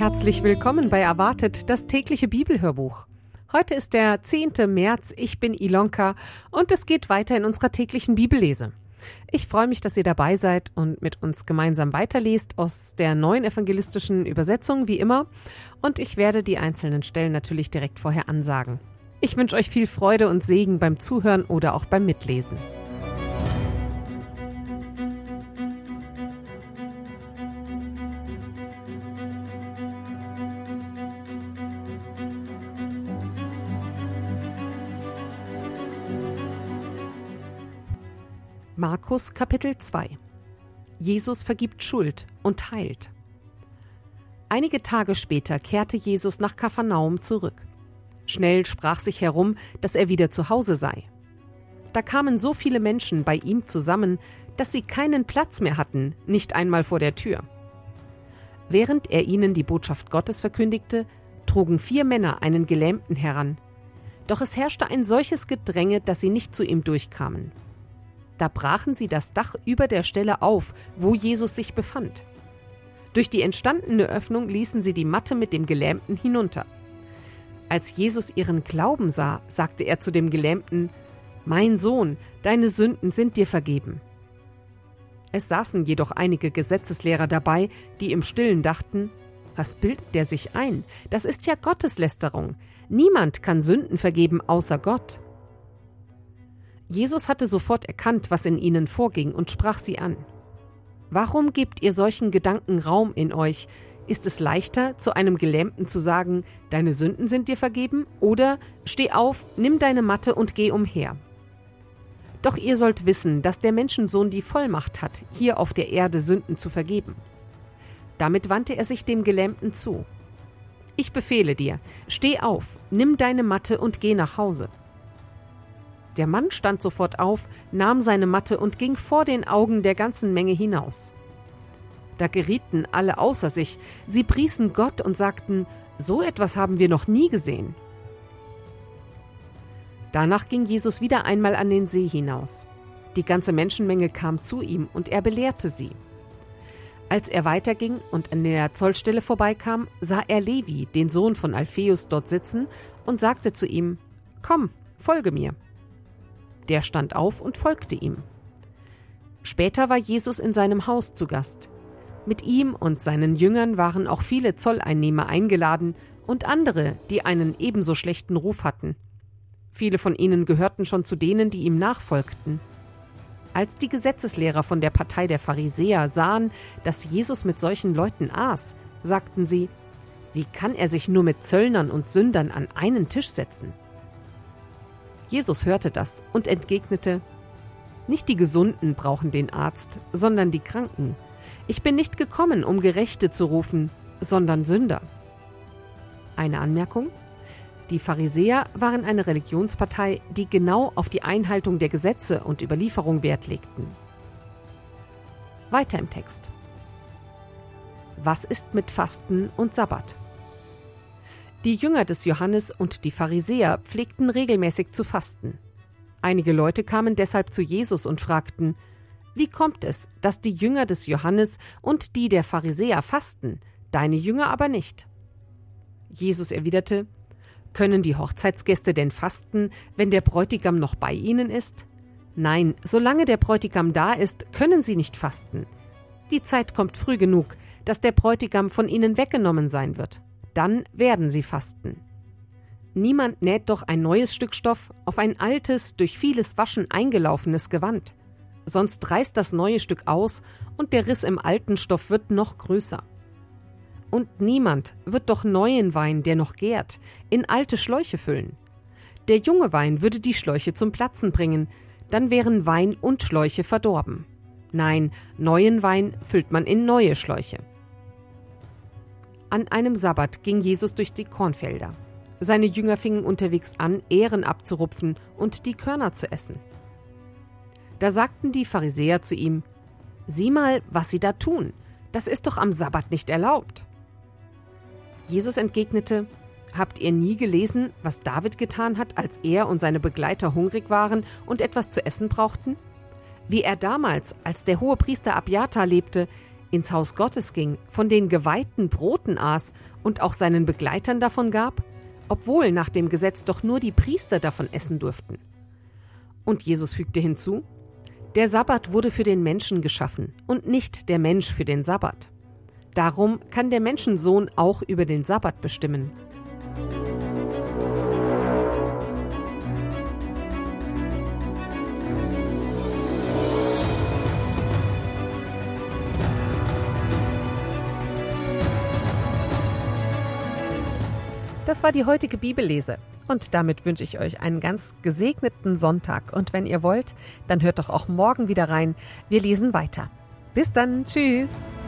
herzlich willkommen bei Erwartet, das tägliche Bibelhörbuch. Heute ist der 10. März, ich bin Ilonka und es geht weiter in unserer täglichen Bibellese. Ich freue mich, dass ihr dabei seid und mit uns gemeinsam weiterlest aus der neuen evangelistischen Übersetzung, wie immer. Und ich werde die einzelnen Stellen natürlich direkt vorher ansagen. Ich wünsche euch viel Freude und Segen beim Zuhören oder auch beim Mitlesen. Markus Kapitel 2. Jesus vergibt Schuld und heilt. Einige Tage später kehrte Jesus nach Kapharnaum zurück. Schnell sprach sich herum, dass er wieder zu Hause sei. Da kamen so viele Menschen bei ihm zusammen, dass sie keinen Platz mehr hatten, nicht einmal vor der Tür. Während er ihnen die Botschaft Gottes verkündigte, trugen 4 Männer einen Gelähmten heran. Doch es herrschte ein solches Gedränge, dass sie nicht zu ihm durchkamen. Da brachen sie das Dach über der Stelle auf, wo Jesus sich befand. Durch die entstandene Öffnung ließen sie die Matte mit dem Gelähmten hinunter. Als Jesus ihren Glauben sah, sagte er zu dem Gelähmten: »Mein Sohn, deine Sünden sind dir vergeben.« Es saßen jedoch einige Gesetzeslehrer dabei, die im Stillen dachten: »Was bildet der sich ein? Das ist ja Gotteslästerung. Niemand kann Sünden vergeben außer Gott.« Jesus hatte sofort erkannt, was in ihnen vorging, und sprach sie an. »Warum gebt ihr solchen Gedanken Raum in euch? Ist es leichter, zu einem Gelähmten zu sagen, deine Sünden sind dir vergeben, oder steh auf, nimm deine Matte und geh umher? Doch ihr sollt wissen, dass der Menschensohn die Vollmacht hat, hier auf der Erde Sünden zu vergeben.« Damit wandte er sich dem Gelähmten zu. »Ich befehle dir, steh auf, nimm deine Matte und geh nach Hause.« Der Mann stand sofort auf, nahm seine Matte und ging vor den Augen der ganzen Menge hinaus. Da gerieten alle außer sich, sie priesen Gott und sagten: »So etwas haben wir noch nie gesehen.« Danach ging Jesus wieder einmal an den See hinaus. Die ganze Menschenmenge kam zu ihm und er belehrte sie. Als er weiterging und an der Zollstelle vorbeikam, sah er Levi, den Sohn von Alpheus, dort sitzen und sagte zu ihm: »Komm, folge mir.« Der stand auf und folgte ihm. Später war Jesus in seinem Haus zu Gast. Mit ihm und seinen Jüngern waren auch viele Zolleinnehmer eingeladen und andere, die einen ebenso schlechten Ruf hatten. Viele von ihnen gehörten schon zu denen, die ihm nachfolgten. Als die Gesetzeslehrer von der Partei der Pharisäer sahen, dass Jesus mit solchen Leuten aß, sagten sie: »Wie kann er sich nur mit Zöllnern und Sündern an einen Tisch setzen?« Jesus hörte das und entgegnete: »Nicht die Gesunden brauchen den Arzt, sondern die Kranken. Ich bin nicht gekommen, um Gerechte zu rufen, sondern Sünder.« Eine Anmerkung: Die Pharisäer waren eine Religionspartei, die genau auf die Einhaltung der Gesetze und Überlieferung Wert legten. Weiter im Text. Was ist mit Fasten und Sabbat? Die Jünger des Johannes und die Pharisäer pflegten regelmäßig zu fasten. Einige Leute kamen deshalb zu Jesus und fragten: »Wie kommt es, dass die Jünger des Johannes und die der Pharisäer fasten, deine Jünger aber nicht?« Jesus erwiderte: »Können die Hochzeitsgäste denn fasten, wenn der Bräutigam noch bei ihnen ist? Nein, solange der Bräutigam da ist, können sie nicht fasten. Die Zeit kommt früh genug, dass der Bräutigam von ihnen weggenommen sein wird. Dann werden sie fasten. Niemand näht doch ein neues Stück Stoff auf ein altes, durch vieles Waschen eingelaufenes Gewand. Sonst reißt das neue Stück aus und der Riss im alten Stoff wird noch größer. Und niemand wird doch neuen Wein, der noch gärt, in alte Schläuche füllen. Der junge Wein würde die Schläuche zum Platzen bringen, dann wären Wein und Schläuche verdorben. Nein, neuen Wein füllt man in neue Schläuche.« An einem Sabbat ging Jesus durch die Kornfelder. Seine Jünger fingen unterwegs an, Ähren abzurupfen und die Körner zu essen. Da sagten die Pharisäer zu ihm: »Sieh mal, was sie da tun. Das ist doch am Sabbat nicht erlaubt.« Jesus entgegnete: »Habt ihr nie gelesen, was David getan hat, als er und seine Begleiter hungrig waren und etwas zu essen brauchten? Wie er damals, als der Hohepriester Abjatar lebte, ins Haus Gottes ging, von den geweihten Broten aß und auch seinen Begleitern davon gab, obwohl nach dem Gesetz doch nur die Priester davon essen durften. Und Jesus fügte hinzu: Der Sabbat wurde für den Menschen geschaffen und nicht der Mensch für den Sabbat. Darum kann der Menschensohn auch über den Sabbat bestimmen. Das war die heutige Bibellese. Und damit wünsche ich euch einen ganz gesegneten Sonntag. Und wenn ihr wollt, dann hört doch auch morgen wieder rein. Wir lesen weiter. Bis dann. Tschüss.